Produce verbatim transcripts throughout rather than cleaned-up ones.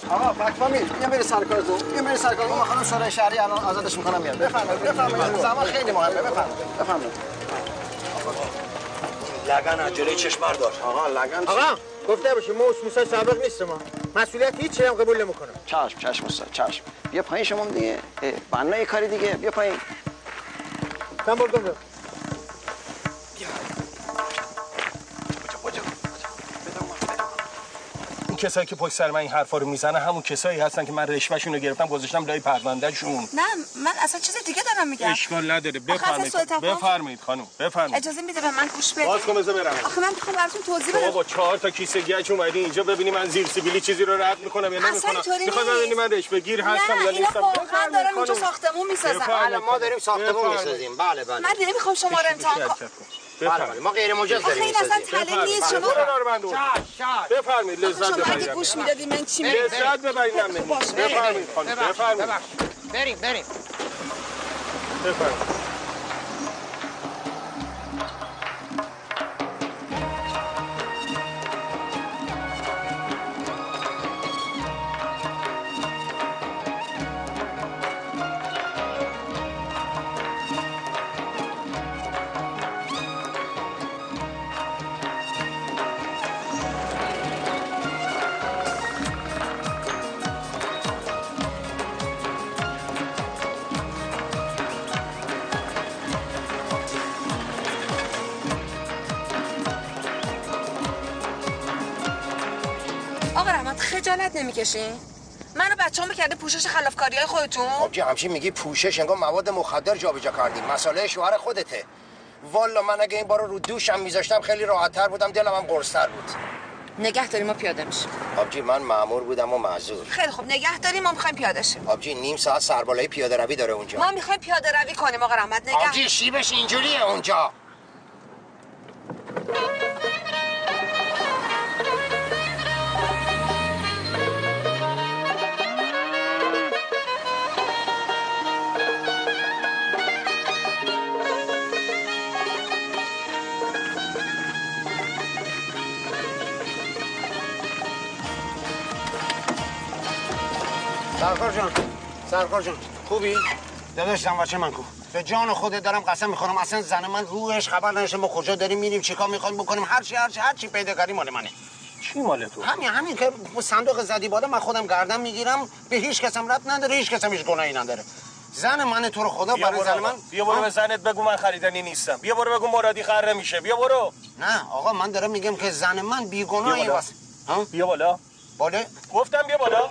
آقا فکفامیل بیا بری سر کارتون بیا بری سر کارتون. خانم شورای شهری الان آزادش میکنم میاد. بفرمایید بفرمایید زمان خیلی مهمه. بفرمایید بفرمایید. لگن جلوی چشم بردار. آقا لگن آقا گفته باشی ما موسی سابق نیست ما مسئولیت هیچ هم قبول نمیکنم. چشم چشم استاد چشم. بیا پایین شما دیگه. بنا یه کاری دیگه بیا پایین. من بردم بیا. کسایی که پشت سر من این حرفا رو میزنه همون کسایی هستن که من رشوهشون رو گرفتم گذاشتم لای پروندهشون. نه من اصلا چیز دیگه دارم میگم. اشکال نداره بفرمایید بفرمایید خانم بفرمایید. اجازه میده به من گوش بدید. باز کن بذار برم. آخه من میخوام براتون توضیح بدم. بابا با چهار تا کیسه گچ اومدی اینجا ببینی من زیر سیبیلی چیزی رو رد میکنم یا نمیکنم. میخواد ببینی من رشوه گیر هستم یا نیستم. من دارم اینجا ساختمون میسازم. بله ما داریم ساختمون میسازیم. بله بله. من نمیخوام شما رو امتحان کنم. بله ما غیر مجاز داریم میسازیم. اصلا طلب نیست شما. بفرمایید لذت ببرید. شما اگه گوش میدادی من چی میگم؟ لذت ببرید. بفرمایید خانم بفرمایید. بریم بریم. بفرمایید. خجالت نمیکشین؟ منو بچه‌ام کرده پوشش خلافکاریای خودتون؟ آبجی همچین میگی پوشش انگار مواد مخدر جابجا کردیم. مسئله شوهر خودته. والا من اگه این بارو رو دوشم میذاشتم خیلی راحت‌تر بودم دلم هم قرص‌تر بود. نگه داریم ما پیاده میشیم. آبجی من مأمور بودم و معذور. خیلی خوب نگه داریم ما می‌خوایم پیاده شیم. آبجی نیم ساعت سربالایی پیاده روی داره اونجا. ما می‌خوایم پیاده روی کنیم آقا رحمت نگه. آبجی شیبش اینجوریه اونجا. سرکار جان سرکار جان خوبی؟ داداشم بچه من کو به جان خودت دارم قسم میخورم اصلا زن من روحش خبر نداشته ما کجا داریم میریم چیکار میخوایم بکنیم هر چی هر چی هر چی پیدا کردیم مال منه. چی مال تو؟ همین همین که صندوق زدی بالا من خودم گردن میگیرم به هیچ کسم ربط نداره هیچ کسم هیچ گناهی نداره. زن من تو رو خدا برای زن من بیا برو به زنت بگو من خریدنی نیستم. بیا برو بگو مرادی خره میشه. بیا برو. نه آقا من دارم میگم که زن من بیگناهی واسه ها بیا بالا. بالا گفتم بیا بالا.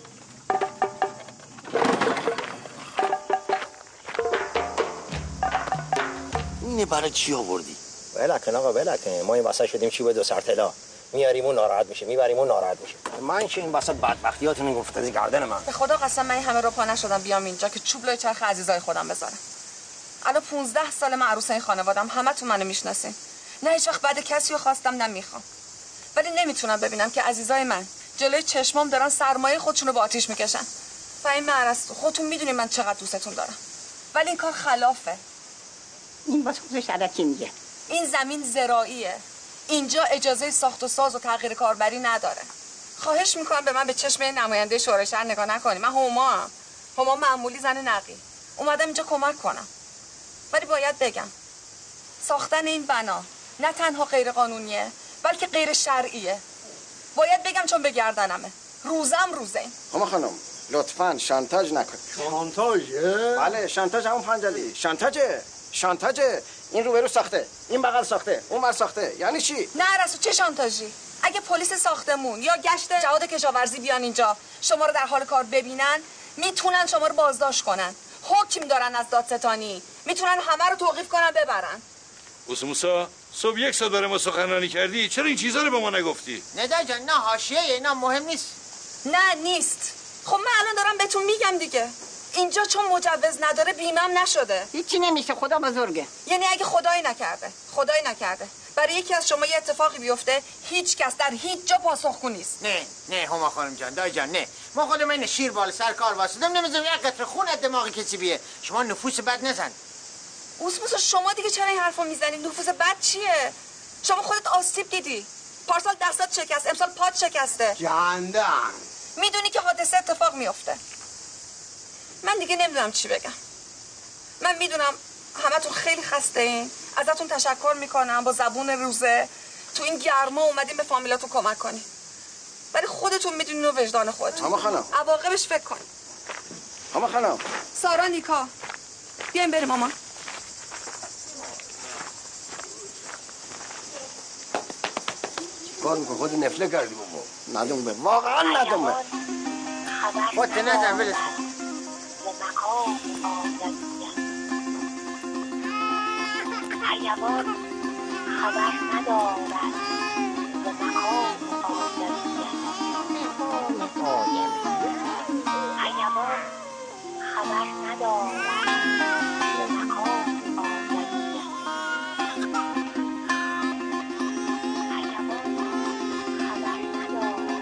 اینه برای چی آوردی؟ ولکن آقا ولکن ما این واسه شدیم چی به دو سر طلا میاریم اون ناراحت میشه میبریم اون ناراحت میشه. من که این واسه بدبختیاتون گفتادی گردن من. به خدا قسم من همه رو پا نشدم بیام اینجا که چوب لای چرخ عزیزای خودم بذارم. الان پونزده سال من عروسه این خانواده‌ام همتون منو میشناسین. نه هیچ وقت بعد کسی رو خواستم نمیخوام. ولی نمیتونم ببینم که عزیزای من جلوی چشمام دارن سرمایه خودشون رو با آتیش میکشن. و این معرض خودتون میدونین من چقدر دوستتون دارم. ولی این کار خلافه. این واسه خودش عدد چی میگه؟ این زمین زراعیه. اینجا اجازه ساخت و ساز و تغییر کاربری نداره. خواهش میکنم به من به چشم نماینده شورای شهر نگاه نکنی. من هما هم. هما معمولی زن نقی. اومدم اینجا کمک کنم. ولی باید بگم ساختن این بنا نه تنها غیر قانونیه بلکه غیر شرعیه. باید بگم چون به گردنمه. روزم روزه این. هما خانم لطفاً شانتاژ نکن. شانتاژه؟ بله شانتاژ همون پنجلی. شانتاژه. شانتاژه. این روبرو ساخته. این بغل ساخته. اون بر ساخته. یعنی چی؟ نه رسو چه شانتاژی؟ اگه پلیس ساختمون یا گشت جهاد کشاورزی بیان اینجا شما رو در حال کار ببینن میتونن شما رو بازداشت کنن. حکم دارن از دادستانی. میتونن همه رو توقیف کنن ببرن. بوس موسا صبح یک ساعت برای ما سخنرانی کردی چرا این چیزا رو به ما نگفتی؟ ندا جان نه حاشیه اینا مهم نیست. نه نیست. خب من الان دارم بهتون میگم دیگه. اینجا چون مجوز نداره بیمم نشده. هیچی نمیشه خدا بزرگه. یعنی اگه خدایی نکرده خدایی نکرده برای یکی از شما یه اتفاقی بیفته هیچ کس در هیچ جا پاسخگو نیست. نه نه هما خانم جان دای جان نه ما خودم این شیر بال سر کار واسطم نمیذارم یک قطره خون از دماغ کسی بیه. شما نفوس بد نزن. اوسموس شما دیگه چرا این حرفو میزنید؟ نفوس بد چیه؟ شما خودت آسیب دیدی. پارسال دستات شکست، امسال پات شکسته. جاندان میدونی که حادثه اتفاق میفته. من دیگه نمیدونم چی بگم. من میدونم همتون خیلی خسته این. ازتون تشکر میکنم با زبون روزه تو این گرما اومدین به فامیلاتون کمک کنین. ولی خودتون میدونین و وجدان خودتون. همه خانم. عواقبش فکر کن. همه خانم. سارا نیکا. بیاین بریم مامان. کار میکن خود نفله کردی بابا. ندوم به واقعا ندوم به. خودت نزن ولش حیوان خبر ندارد ز مقام آدمیت. حیوان خبر ندارد ز مقام آدمیت. حیوان خبر ندارد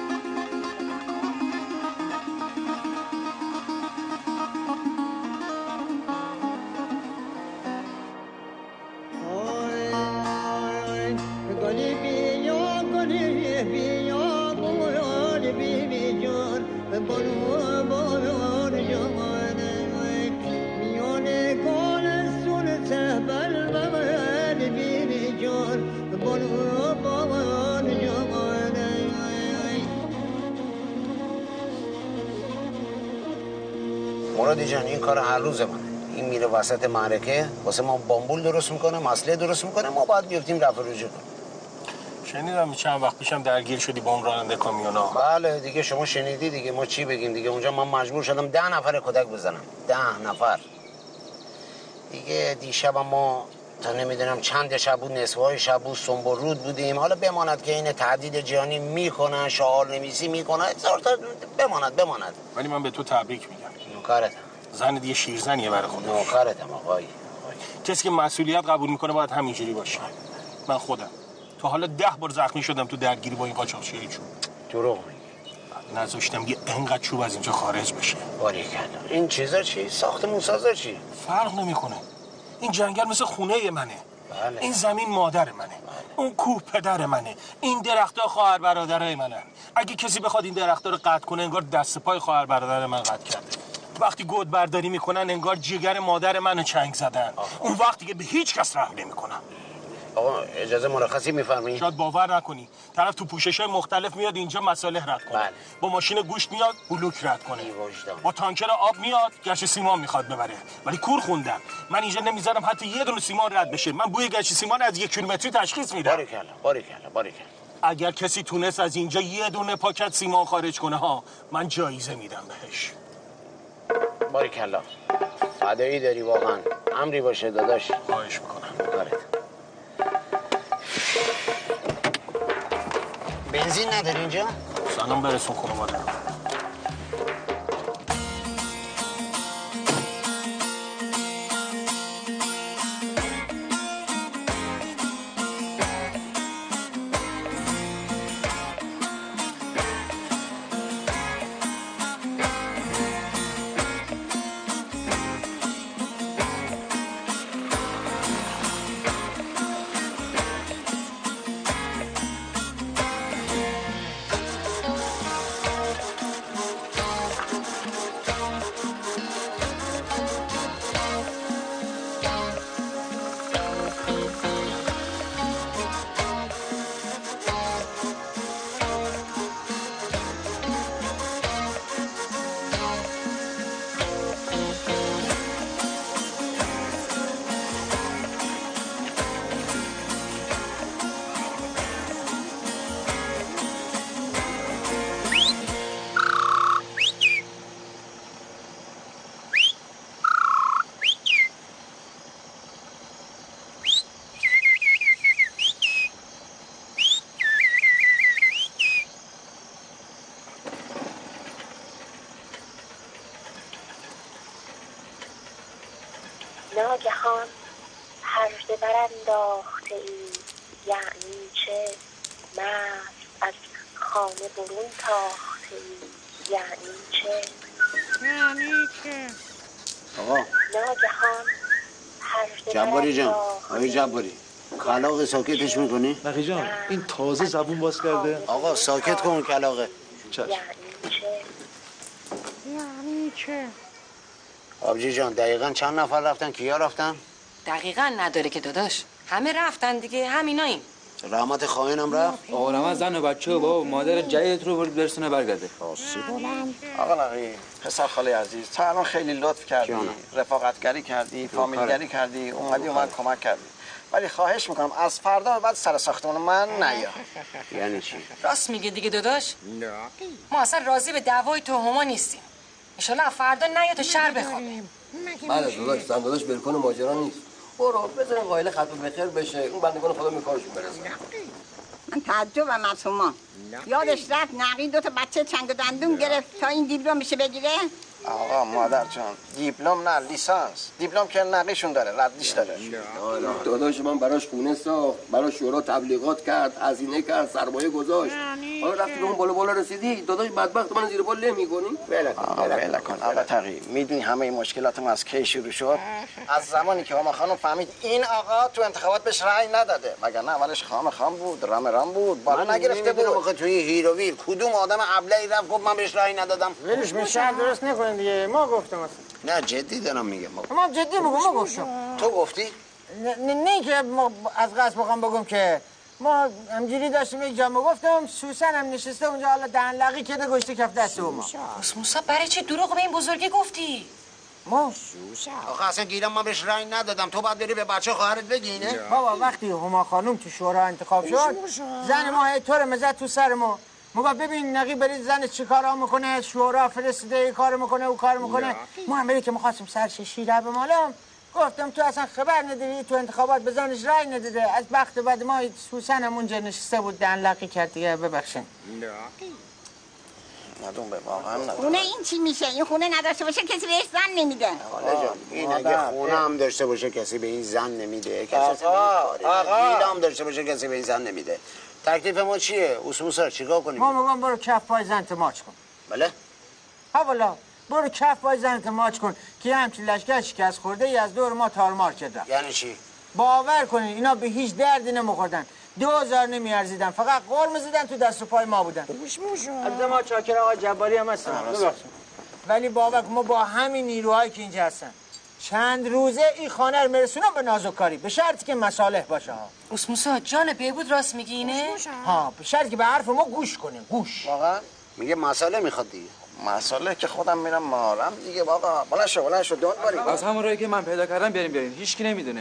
مرادی جان این کار هر روز منه. این میره وسط معرکه واسه ما بامبول درست میکنه، مسئله درست میکنه، ما باید بیفتیم رفع رجوع کنیم. شنیدم چند وقت پیشم درگیر شدی با اون راننده کامیونا. بله دیگه شما شنیدی دیگه، ما چی بگیم دیگه. اونجا من مجبور شدم ده نفر کدک بزنم. ده نفر دیگه. دیشب ما تا نمیدونم چند شب بود، نصفهای شب بود، سنب و رود بودیم. حالا بماند که این تهدید جهانی میکنن، شعار نویسی میکنن، بماند بماند. ولی من به تو تبریک میگم. نوکرتم. زن دیگه شیرزنیه برای خودش. نوکرتم آقای. کسی که مسئولیت قبول میکنه باید همینجوری باشه. من خودم تو حالا ده بار زخمی شدم تو درگیری با این قاچاقچیای چوب. دروغ میگی. نذاشتم یه انقدر چوب از اینجا خارج بشه. باریکلا. این چیزا چی؟ ساختمون سازا چی؟ فرق نمیکنه. این جنگل مثل خونه منه. بله. این زمین مادر منه. بله. اون کوه پدر منه. این درخت‌ها خواهر برادرای منن. اگه کسی بخواد این درخت‌ها رو قطع کنه انگار دست پای خواهر برادر من قطع کرده. وقتی گود برداری میکنن انگار جگر مادر منو چنگ زدن. آه. اون وقتی که به هیچ کس رحم نمیکنن. آقا اجازه مرخصی میفرمایید؟ شاید باور نکنی طرف تو پوشش‌های مختلف میاد اینجا مصالح رد کنه. بله. با ماشین گوشت میاد بلوک رد کنه. وجدان. با تانکر آب میاد گچ سیمان میخواد ببره. ولی کور خوندم. من اینجا نمیذارم حتی یه دونه سیمان رد بشه. من بوی گچ سیمان از یک کیلومتری تشخیص میدم. باریکلا باریکلا باریکلا. اگر کسی تونست از اینجا یه دونه پاکت سیمان خارج کنه ها من جایزه میدم بهش. باریکلا. فدایی داری واقعا. امری باشه داداش. خواهش میکنم. کارت. بنزین نداری اینجا؟ سلام برسون خونه مادر. ناگهان پرده برانداخته ای، یعنی چه؟ مست از خانه برون تاخته ای، یعنی چه؟ یعنی چه؟ آقا ناگهان پرده جباری جان، برانداخته آقای جباری کلاغ ساکتش میکنی؟ نقی جان این تازه زبون باز کرده. آقا ساکت کن کلاغه. چشم. یعنی که آبجی جان دقیقا چند نفر رفتن؟ کیا رفتن؟ دقیقا نداره که داداش، همه رفتن دیگه، همیناییم. رحمت خواهینم رفت؟ آقا رحمت زن و بچه و بابا مادر جدیدت رو برسونه برگرده. آقا نقی پسر خاله عزیز تا الان خیلی لطف کردی، رفاقتگری کردی، فامیلگری کردی، اومدی اومد کمک کردی، ولی خواهش میکنم از فردا به بعد سر ساختمون من نیا. یعنی چی؟ راست میگه دیگه داداش، ما اصلا راضی به دعوای تو هما نیستیم. انشالله فردا نیا تو شهر بخوابه. بله داداش، زن داداش بلکن ماجرا نیست. برو بزنین قایل ختم بخیر بشه، اون بندگان خدا میکارشون برسه. من تعجبم از شما. یادش رفت نقی دو تا بچه چنگ و دندون گرفت تا این دیپلم میشه بگیره؟ آقا مادر جان دیپلم نه لیسانس، دیپلم که نقیشون داره، ردیش داره. داداش من براش خونه ساخت، براش شورا تبلیغات کرد، هزینه کرد، سرمایه گذاشت. حالا رفتی به اون بالا بالا رسیدی، داداش بدبخت من زیر بال نمی‌کنی؟ ول کن ول کن آقا تقی، میدونی همه این مشکلات ما از کی شروع شد؟ از زمانی که هما خانم فهمید این آقا تو انتخابات بهش رأی نداده، وگرنه اولش خام خام بود، رام رام بود، بالا نگرفته بود. آخه توی هیروویل کدوم آدم ابلهی رفت گفت من بهش رأی ندادم؟ ولش می شهر درست نکنین دیگه، ما گفتم اصلا. نه جدی دارم میگم. ما جدی میگم، ما گفتم. تو گفتی؟ نه نه که ما از قصد بخوام بگم که ما همجوری داشتیم یک جا گفتم سوسن هم نشسته اونجا، حالا دهنلقی کرده گشته کف دست ما. موسی برای چی دروغ به این بزرگی گفتی؟ ما آخه اصلا گیرم من بهش رأی ندادم، تو باید بری به بچه خواهرت بگی نه؟ بابا وقتی هما خانم تو شورا انتخاب شد زن ما هی طور مزد تو سر ما. ما ببین نقی برید زن چی کارا میکنه، شورا فرستاده ای کار میکنه او کار میکنه. ما هم بری که میخواستیم سرش شیره به مالم، گفتم تو اصلا خبر نداری، تو انتخابات به زنش رای نداده. از بخت بعد ما سوسن هم اونجا نشسته بود دهنلقی کرد دیگه، ببخشین. ندون به واقعا ندون. خونه این چی میشه؟ این خونه نداشته باشه کسی بهش زن نمیده. خاله جان این اگه خونه هم داشته باشه کسی به این زن نمیده. کسی آقا آقا هم داشته باشه کسی به این زن نمیده. تکلیف ما چیه؟ اسموسا چیکار کنیم؟ ما میگم برو کف پای زنت ماچ کن. بله؟ ها والا برو کف پای زنت ماچ کن که همچین لشکر شکست خورده ای از دور ما تارمار کرده. یعنی چی؟ باور کنین اینا به هیچ دردی نمیخوردن، دو هزار نمیارزیدن، فقط قرم زدن تو دست و پای ما بودن. البته ما چاکر آقا جباری هم هستن، ولی باور کن ما با همین نیروهایی که اینجا هستن چند روزه این خانه رو میرسونم به نازوکاری، به شرطی که مصالح باشه. ها اسموسا جان بهبود راست میگی اینه؟ ها به شرطی که به حرف ما گوش کنیم. گوش واقعا میگه مسئله میخواد دیگه. مسئله که خودم میرم مارم دیگه. واقعا بلند شو بلند شو دون باری. از همون راهی که من پیدا کردم بریم بریم، هیچ کی نمیدونه.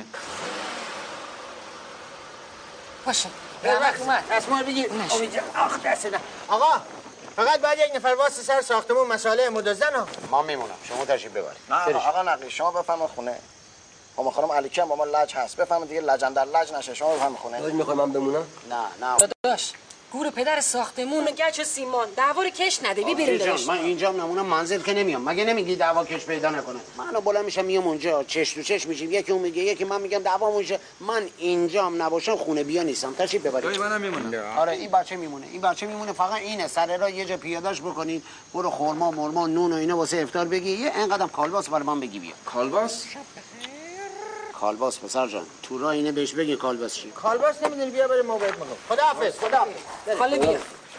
باشه رحمت اومد. اسمار بگیر. آخ دست نه. آقا فقط باید یک نفر واسه سر ساختمون مسئله مدزدن ها. ما میمونم، شما تشریف ببرید. نه آقا نقی شما بفرمایید خونه. ما خانم علیکی هم با ما لج هست، بفرمایید دیگه لجن در لج نشه. شما بفرمایید خونه. داداش میخوای من بمونم؟ نه نه داداش گور پدر ساختمون گچ سیمان دعوا رو کش نده، بی بریم. من اینجا نمونم منزل که نمیام. مگه نمیگی دعوا کش پیدا نکنه؟ منو بلند میشم میام اونجا چش تو چش میشیم، یکی اون میگه یکی من میگم دعوا میشه. من اینجام نباشم خونه بیا نیستم. تشریف ببرید. جای منم میمونم. آره این بچه میمونه، این بچه میمونه. فقط اینه سر راه یه جا پیادهش بکنین، برو خرما مرما نون و اینا واسه افطار بگی، یه اینقدرم کالباس برای من بگی بیا. کالباس؟ کالباس پسر جان تو راه اینه بهش بگی کالباس چی؟ کالباس نمیدونی بیا بریم ما بهت میگم. خداحافظ خداحافظ. خاله بیا.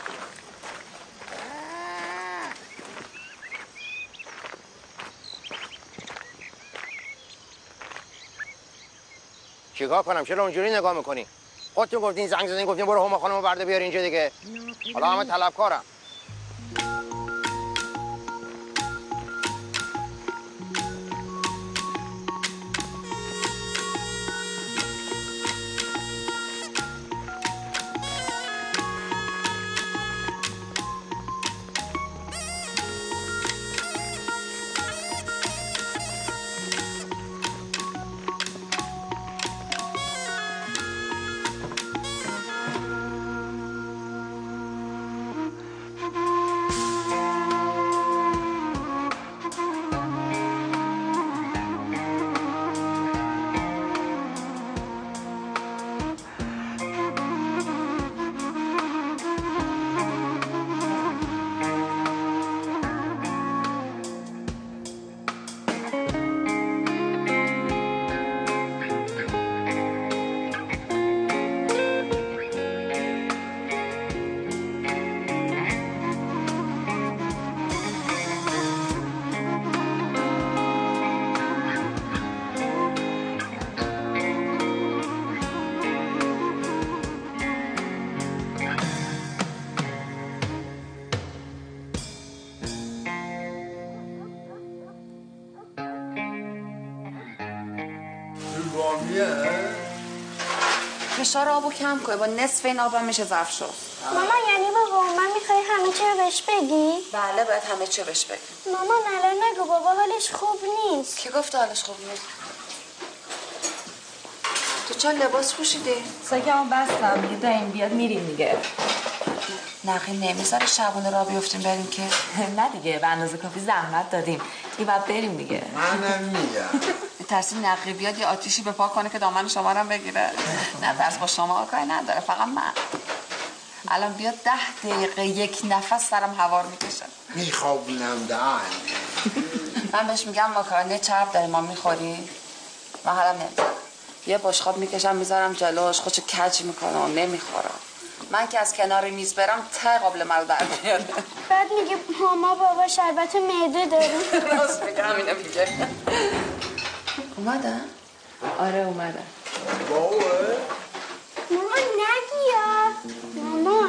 چیکار کنم؟ چرا اونجوری نگاه میکنی؟ خودتون گفتین زنگ زدین گفتین برو هما خانمو برده بیار اینجا دیگه. حالا همه طلبکارم. فشار آبو کم کنه، با نصف این آبم میشه ظرف شد. مامان یعنی بابا من میخوای همه چی رو بهش بگی؟ بله باید همه چی بهش بگی. مامان الان نگو بابا حالش خوب نیست. کی گفت حالش خوب نیست؟ تو چه لباس پوشیدی؟ ساکمو بستم یه دایم بیاد میریم دیگه. نقی نمیذاره شبونه را بیفتیم بریم که. نه دیگه به اندازه کافی زحمت دادیم دیگه باید بریم دیگه. منم میگم ترسی نقی بیاد یه آتیشی به پا کنه که دامن شما رو بگیره. نه ترس با شما کاری نداره، فقط من الان بیاد ده دقیقه یک نفس سرم هوار میکشه. میخوابونم دهن. من بهش میگم ماکارونی چرب داری ما میخوری؟ من حالا نمیذارم. یه بشقاب میکشم میذارم جلوش، خودشو کج میکنه و نمیخوره. من که از کنار میز برم ته قابل مرو در میاره. بعد میگه ماما بابا شربت معده داریم. راست میگه، همینه میگه. اومدن؟ آره اومدن. بابا مامان نگی یا مامان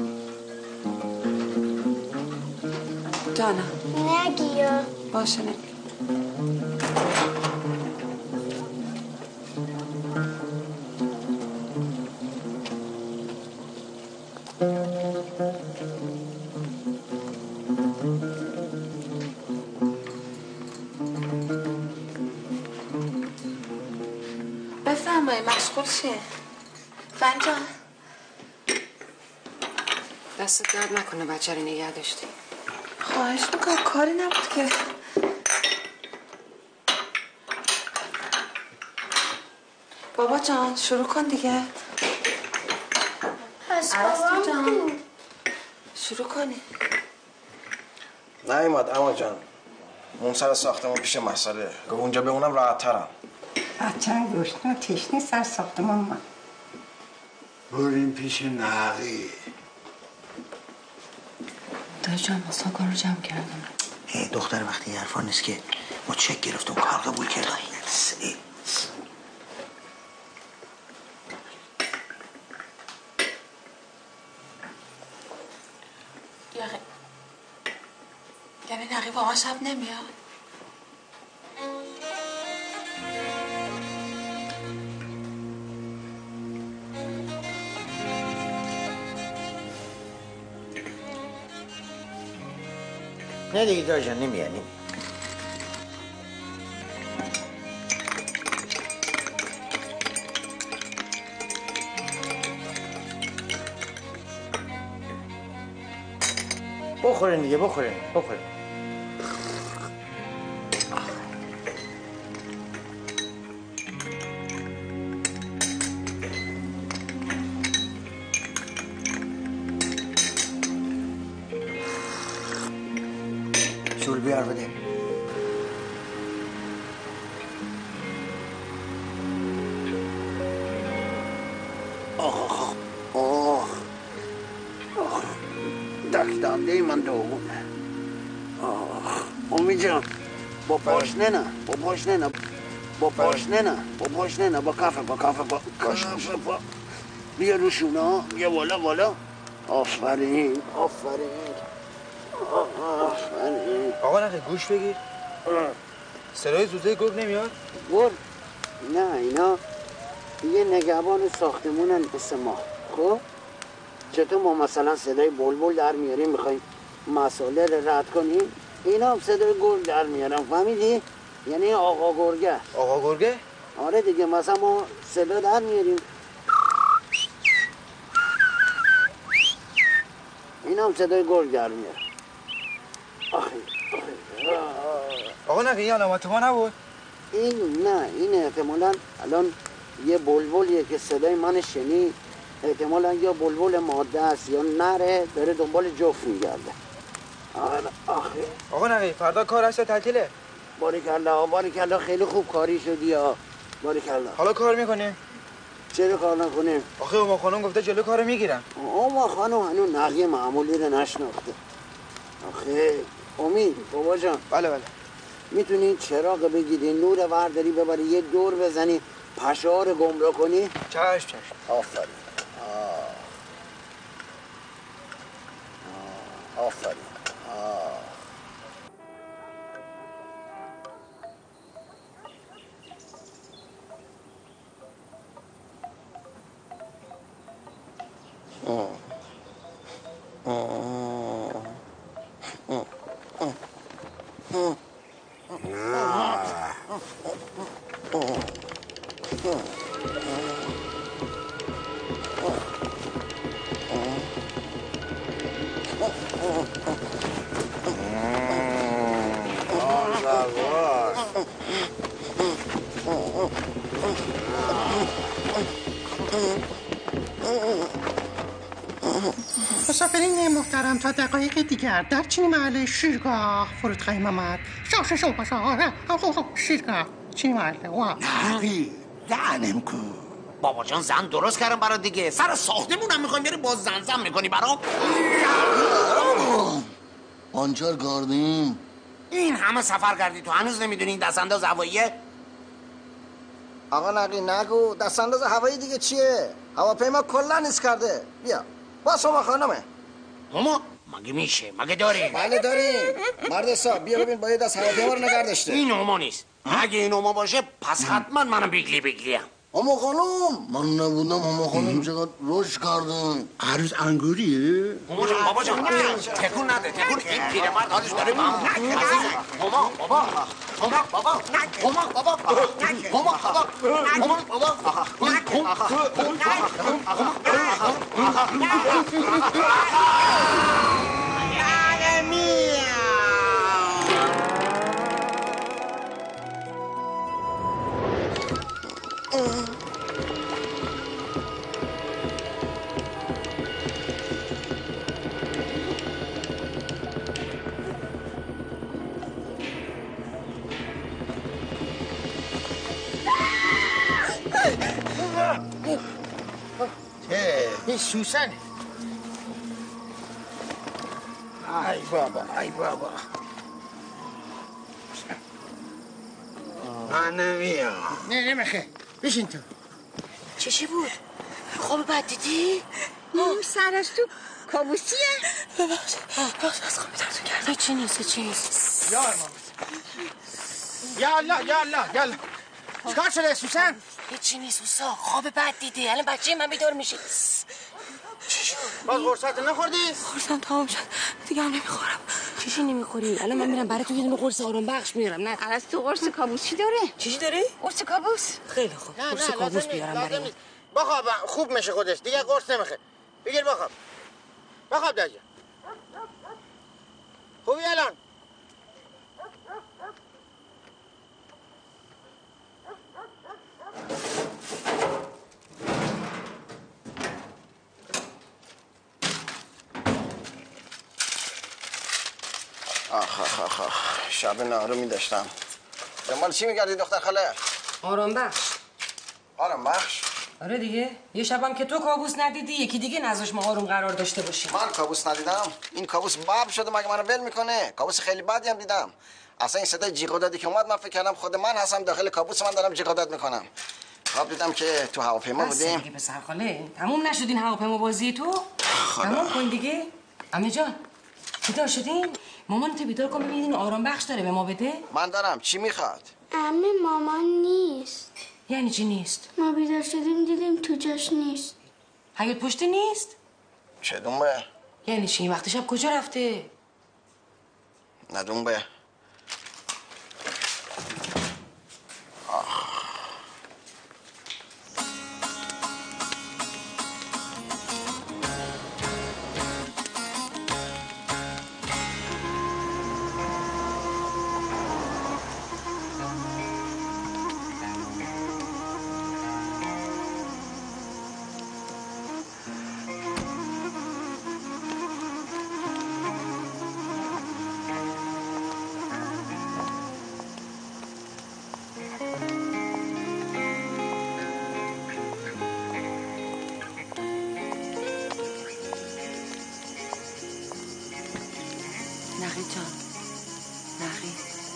جانم نگی یا باشه نگی. بفرمایید مشغول چیه؟ فنجان دستت درد نکنه بچه رو نگه داشتی. خواهش میکنم، کاری نبود که. بابا جان شروع کن دیگه. پس بابام جان شروع کنی. نیومد اما جان، اون سر ساختمون پیش مسئله گفت اونجا بمونم راحت ترم. بچه‌م گشنه و تشنه سر ساختمان ما. بریم پیش نقی. دایی جان ما ساکن رو جمع کردم. دختر وقتی یه حرفا نیست که ما چک گرفتم کار قبول کردن. یعنی نقی واقعا شب نمیاد؟ نه دیگه دایی جان نمیاد. بخورین دیگه بخورین بخورین. شول بیار بده. آخ آخ آخ آخ دکتنده من دوونه. آخ امی جان با پاشنه نه با پاشنه نه با پاشنه نه با پاشنه نه با کافه با کافه با کافه با بیا روشونا بیا بالا بالا. آفرین آفرین آفرین. آقا نخی گوش بگیر. صدای زوزه گرگ نمیاد؟ گرگ؟ نه اینا یه نگهبان ساختمونن مثل ما. خب چطور ما مثلا صدای بلبل در میاریم میخوایم مسائل رو رد کنیم، اینا هم صدای گرگ در میارن. فهمیدی؟ یعنی آقا گرگه. آقا گرگه؟ آره دیگه، مثلا ما صدا در میاریم، اینا هم صدای گرگ در میارن. آخه آقا نخی این علامت ما نبود؟ این نه، این احتمالاً الان یه بلبلیه که صدای من شنید، احتمالاً یا بلبل ماده است یا نره داره دنبال جفت میگرده. آخه آخه آقا نقی فردا کار هست یا تعطیله؟ باریکالله باریکالله خیلی خوب کاری شدی ها. باریکالله. حالا کار میکنیم؟ چرا کار نکنیم؟ آخه اوما خانم گفته جلو کارو میگیرم. اوما خانم هنوز نقی معمولی رو نشناخته. آخه امید بابا جان. بله بله. میتونی چراغ بگیری نور ورداری ببری یه دور بزنی پشه رو گمراه کنی؟ چشم چشم. آفرین. آفرین. مسافرین محترم تا دقایق دیگر در چینی محله شیرگاه فرودگاه محمد شاشه شو باشا شیرگاه چینی محله وا نقی دهنم کو بابا جان زن درست کردم برات دیگه سر ساختمونم میخوایم بری باز زن زن میکنی برام آنجار گاردیم این همه سفر کردی تو هنوز نمیدونی این دستانداز هواییه آقا نقی نگو دستانداز هوایی دیگه چیه هواپیما کلا نیست کرده بیا باز شما خانمه ماما مگه میشه مگه داریم بله داریم مرد حساب بیا ببین با یه دست هواپیما رو نگه داشته این اوما نیست اگه این اوما باشه پس حتما منم بیگلی بیگلیم اما خانم من نبودم اما خانم چقدر روش کردن عروس انگوریه ماما جان بابا جان تکون نده تکون این پیرمرد حالش داره به هم ماما بابا ماما بابا ماما بابا ماما بابا ماما این سوسنه ای بابا ای بابا من نمیام نه نمیخه بشین تو چی چی بود؟ خواب بد دیدی؟ اون سرش تو کابوسیه ببخش ببخش از خواب بیدارتون کردم چی نیست چی نیست یا امام یا الله یا الله یا الله چیکار شده سوسن؟ هیچی نیست اوسا خواب بد دیدی الان بچه من بیدار میشه چی شد؟ باز قرصت نخوردی؟ قرصم تمام شد دیگه هم نمیخورم چیشی نمیخوری؟ الان من میرم برای تو یه دونه قرص آرام بخش میارم نه الان تو قرص کابوسی داره چیشی داری؟ قرص کابوس خیلی خوب قرص کابوس بیارم برای من بخواب خوب میشه خودش دیگه قرص نمیخه بگیر بخواب بخواب داجا خوبی الان آخ آخ آخ آخ شب نهارو می داشتم دنبال چی میگردی دختر خاله؟ آرام بخش آرام بخش؟ آره دیگه یه شبم که تو کابوس ندیدی یکی دیگه نذاش ما آروم قرار داشته باشیم من کابوس ندیدم این کابوس باب شده مگه منو ول میکنه کابوس خیلی بدی هم دیدم اصلا این صدای جیغ و دادی که اومد من فکر کردم خود من هستم داخل کابوس من دارم جیغ و داد میکنم خواب دیدم که تو هواپیما بودیم دیگه پسر خاله تموم نشد این هواپیما بازی تو تموم کن دیگه عمه جان بیدار شدین مامان تو بیدار کن ببینید آرام بخش داره به ما بده من دارم چی میخواد عمه مامان نیست یعنی چی نیست ما بیدار شدیم دیدیم تو جاش نیست حیاط پشتی نیست چه دنبه یعنی چی این وقت شب کجا رفته نه دنبه نقی جان نقی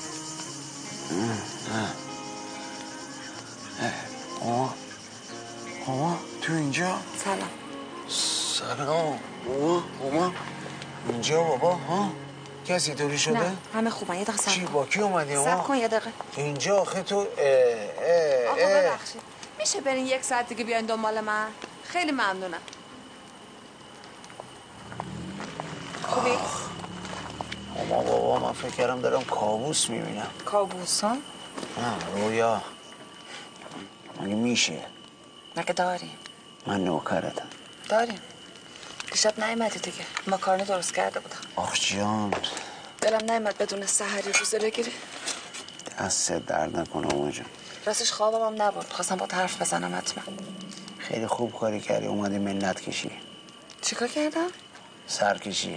آما آما تو اینجا سلام سلام آما آما اینجا بابا ها کسی طوری شده نه همه خوبن یه دقیقه چی با کی اومدی آما صبر کن یه دقیقه اینجا آخه تو اه اه آقا ببخشید میشه برین یک ساعت دیگه بیاین دنبال من خیلی ممنونم خوبی اما بابا من فکر کردم دارم کابوس میبینم. کابوس ها؟ نه رویا. مگه میشه؟ مگه داریم؟ من نوکرتم. داریم. دیشب نیومدی دیگه. ماکارونی درست کرده بودم. آخ جان. دلم نیومد بدون سحری روزه بگیری. دست درد نکنه اما جان. راستش خوابم هم نبود. خواستم با حرف بزنم حتما. خیلی خوب کاری کردی اومدی منت کشی. چیکار کردم؟ سر کشی.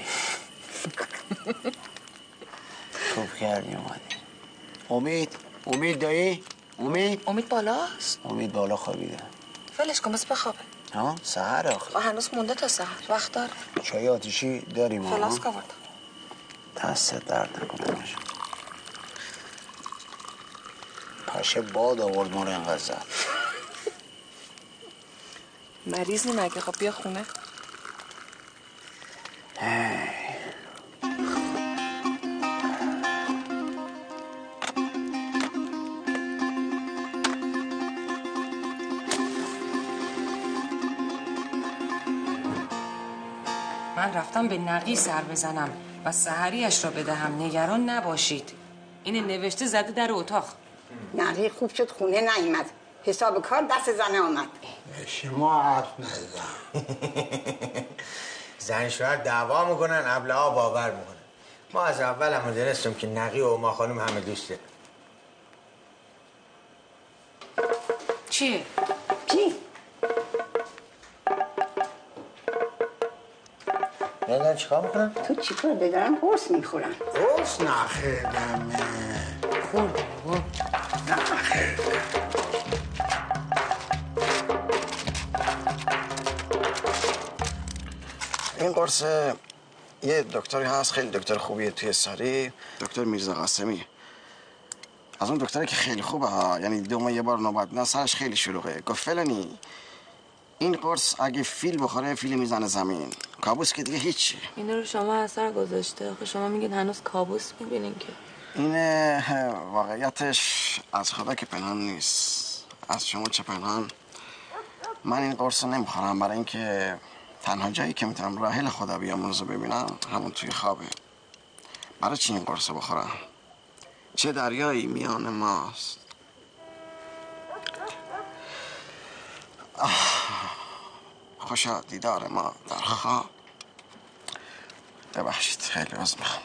خوب کردی اومدی. امید امید دایی؟ امید؟ امید بالاست؟ امید بالا خوابیده. ولش کن بس بخوابه. ها؟ سحر آخه. هنوز مونده تا سحر. وقت داره. چای آتیشی داریم ها؟ فلاسک آوردم. دست درد نکنه باشه. پشه باد آورد ما رو اینقدر زد. مریضی مگه؟ خب بیا خونه. من رفتم به نقی سر بزنم و سحریش را بدهم. نگران نباشید. این نوشته زده در اتاق. نقی خوب شد خونه نیامد. حساب کار دست زنه آمد. شما حرف نزن. زن شوهر دعوا میکنن، ابله‌ها باور میکنن. ما از اول هم دونستیم که نقی و ما خانم همه دوسته. چیه؟ چی؟ نمیدونم چیکار میکنن؟ تو چیکار دارن؟ قرص میخورن. قرص نخیردم. خوردم. نخیردم. این قرص یه دکتری هست خیلی دکتر خوبیه توی ساری، دکتر میرزا قاسمی. از اون دکتری که خیلی خوبه ها، یعنی دو ماه یه بار نوبت نه سرش خیلی شلوغه. گفت فلانی این قرص اگه فیل بخوره فیل میزنه زمین، کابوس که دیگه هیچی. این رو شما اثر گذاشته. آخه شما میگین هنوز کابوس میبینین که. این واقعیتش از خدا که پنهان نیست، از شما چه پنهان. من این قرص نمیخورم برای اینکه تنها جایی که میتونم راحل خدا بیام روزو ببینم همون توی خوابه. برای چی این قرص بخورم؟ چه دریایی میان ماست. خوشا دیدار ما در خواب. ببخشید خیلی عذر میخوام.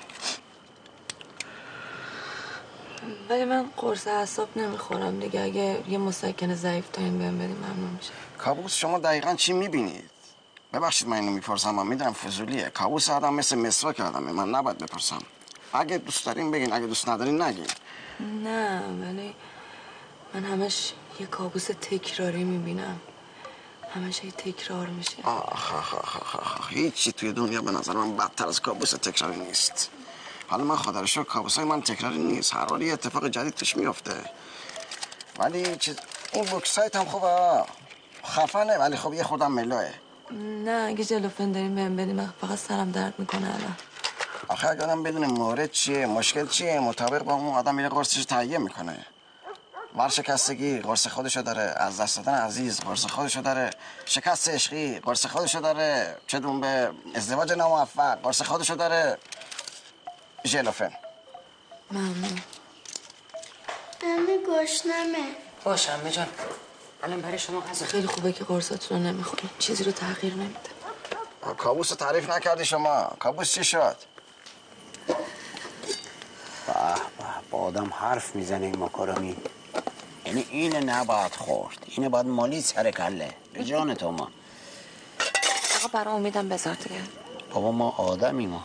ولی من قرص اعصاب نمیخورم دیگه. اگه یه مسکن ضعیف تایم بهم بدیم ممنون میشه. کابوس شما دقیقاً چی میبینید؟ ببخشید من اینو میپرسم، من میدونم فضولیه. کابوس آدم مثل مسواک آدمه، من نباید بپرسم. اگه دوست دارین بگین، اگه دوست ندارین نگین. نه ولی من همش یه کابوس تکراری میبینم. همش یه تکرار میشه. آخ آخ آخ آخ آخ. هیچی توی دنیا به نظر من بدتر از کابوس تکراری نیست. حالا من خدا رو شکر کابوسای من تکراری نیست، هر بار یه اتفاق جدید توش میفته. ولی چیز این بوکسایت هم خوبه، خفنه ولی خب یه خودم ملاه. نه اگه جلوفن داریم بهم بدیم فقط سرم درد میکنه الان. آخه اگه آدم بدونه مورد چیه، مشکل چیه، مطابق با اون آدم میره قرصش تهیه میکنه. ورشکستگی قرص خودشو داره، از دست دادن عزیز قرص خودشو داره، شکست عشقی قرص خودشو داره، چه دون به ازدواج ناموفق قرص خودشو داره. ژلوفن. ممنون. امی گشنمه. باشه عمه جان. الان برای شما غذا. خیلی خوبه که قرصاتون رو نمیخورین. چیزی رو تغییر نمیده. کابوس رو تعریف نکردی شما. کابوس چی شد؟ به به با آدم حرف میزنه این ماکارونی. یعنی اینه نباید خورد، اینه باید مالی سر کله. به جان تو ما. آقا برای امیدم بذار دیگه. بابا ما آدمی ما.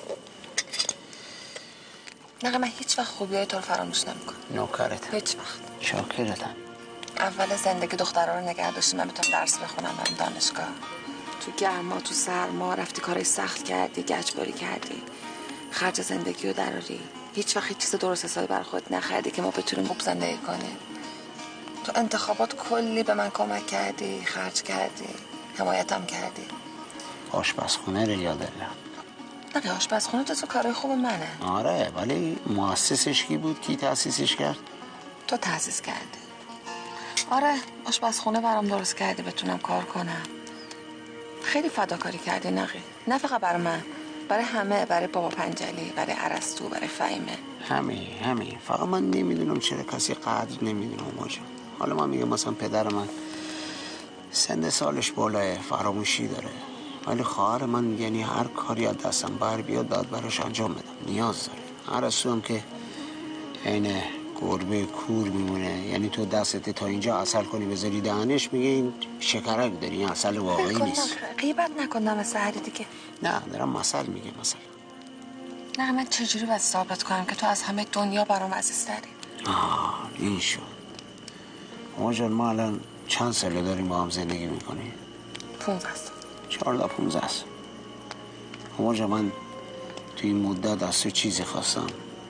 نه من هیچ وقت خوبیای تو رو فراموش نمیکنم. نوکرتم. هیچ وقت. شاکرتم. اول زندگی دخترها رو نگه داشتی من بتونم درس بخونم برم دانشگاه. تو گرما تو سرما رفتی کارای سخت کردی، گچباری کردی، خرج زندگی رو دراری. هیچ وقت هیچ چیز درست حسابی برای خودت نخریدی که ما بتونیم خوب زندگی کنیم. تو انتخابات کلی به من کمک کردی، خرج کردی، حمایتم کردی. آشپزخونه رو یاد دارم. نه آشپزخونه تو کارای خوب منه. آره ولی مؤسسش کی بود؟ کی تأسیسش کرد؟ تو تأسیس کردی. آره آشپزخونه برام درست کردی بتونم کار کنم. خیلی فداکاری کردی نقی. نه فقط برای من، برای همه، برای بابا پنجلی، برای ارسطو، برای فهیمه. همه همه فقط من نمیدونم چرا کسی قدر نمیدونه ما جان. حالا من میگم مثلا پدر من سن سالش بالاه، فراموشی داره، ولی خواهر من یعنی هر کاری از دستم بر بیاد داد براش انجام بدم، نیاز داره. ارسطو هم که عین گربه کور میمونه، یعنی تو دستت تا اینجا عسل کنی بذاری دهنش میگه این شکرک داری، این عسل واقعی نیست. غیبت نکنم مثل هری دیگه. نه دارم مثل میگه مثلا. نه من چجوری باید ثابت کنم که تو از همه دنیا برام عزیزتری؟ آه این شد. ما جان ما الان چند ساله داریم با هم زندگی میکنیم؟ پونزده است. چهارده پونزده است. ما جان من تو این مدت از تو چیزی خواستم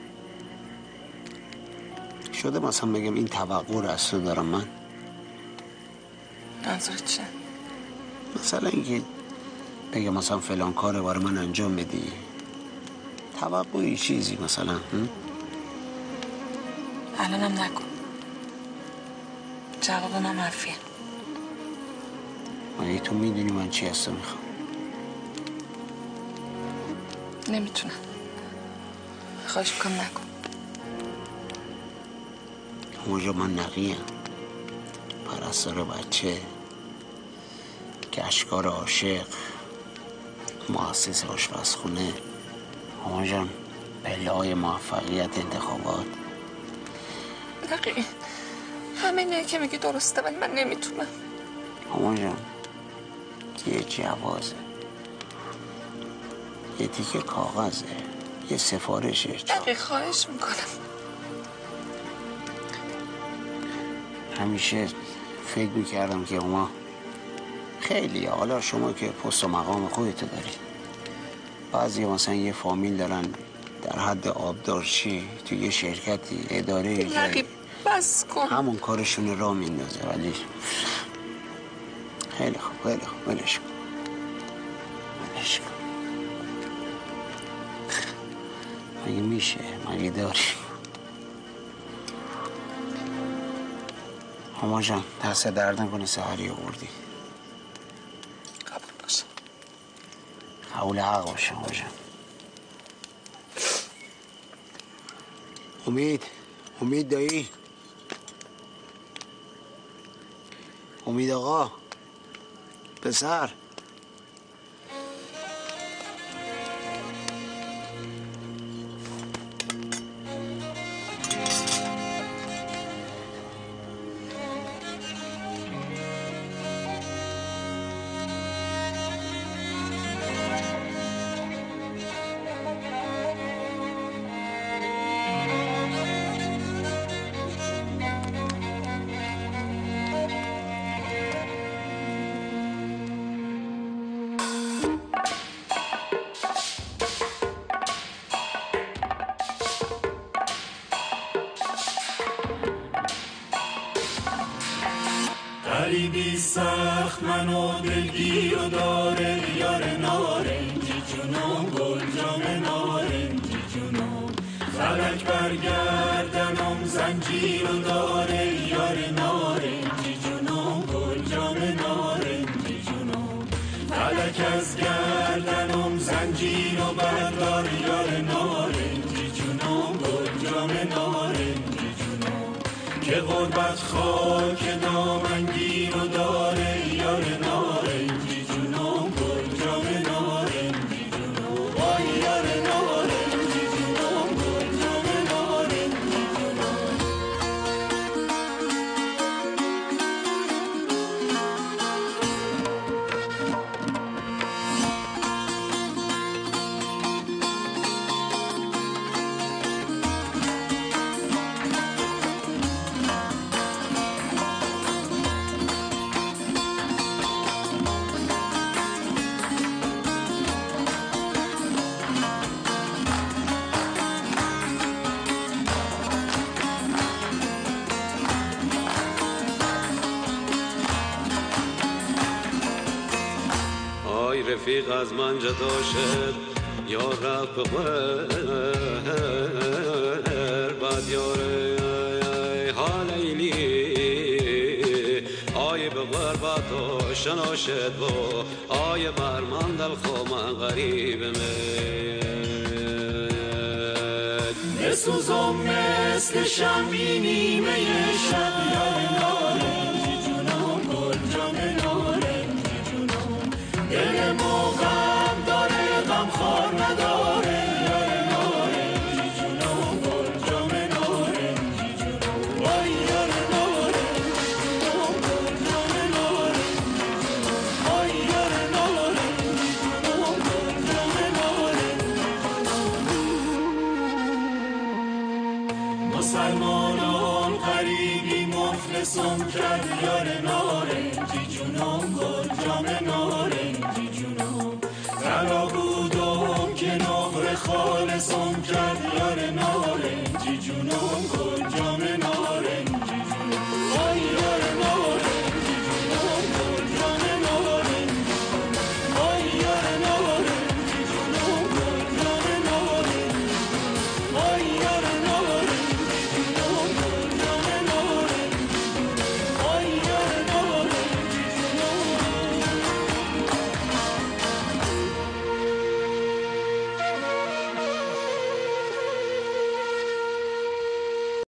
شده مثلا بگم این توقع رو از تو دارم من؟ منظورت چیه؟ مثلا اینکه بگم مثلا فلان کار برای من انجام بدی، توقعی چیزی مثلا. الانم نکن، جواب من منفیه. مگه تو میدونی من چی هستم میخوام؟ نمیتونم، خواهش میکنم نکن. موجا من نقیم، پرستار بچه، گشتکار عاشق، مؤسس آشپزخونه. ماما جان پله‌های موفقیت انتخابات. نقی همه اینه که میگی درسته ولی من نمیتونم. ماما جان یه جوازه، یه تیکه کاغذه، یه سفارشه. نقی خواهش میکنم. همیشه فکر میکردم که ما خیلی، حالا شما که پست و مقام خودتو داری، بعضی مثلا یه فامیل دارن در حد آبدارچی تو یه شرکتی اداره یقی بس کن، همون کارشون را میندازه. ولی خیلی خوب خیلی خوب ولش کن ولش کن. مگه میشه؟ مگه داری؟ ماما جان دست درد نکنه سحری آوردی. قبول باشه. قبول حق باشه ماما جان. امید امید دایی، امید آقا، پسر. غریبی سخت منو دلگیر و داره، یار نارنجی جونم، گل جام نارنجی جونم، فلک برگردنم زنجیر و داره، یار نارنجی جونم، گل جام نارنجی جونم، فلک از گردنم زنجیر و بردار، یار نارنجی جونم، گل جام نارنجی جونم، که غربت خاک دامنگیر و داره، یار نارنجی جونم، گل جام نارنجی جونم، وای یار نارنجی جونم، گل جام نارنجی جونم. رفیق از من جدا شد، یا رب غیر بد یار حالیلی آی به غربت آشنا شد و آی برمان دل خومن غریب من بسوزم مثل شمعی نیمه شب یار نارنجی جونم گل جام نارنجی جونم دلمو غم داره غم خار نداره یار نارنجی جونم گل جام نارنجی جونم وای یار نارنجی جونم گل جام نارنجی جونم وای یار نارنجی جونم گل جام نارنجی مسلمانان غریبی مفلسم کرد یار نارنجی جونم گل جام نارنجی جونم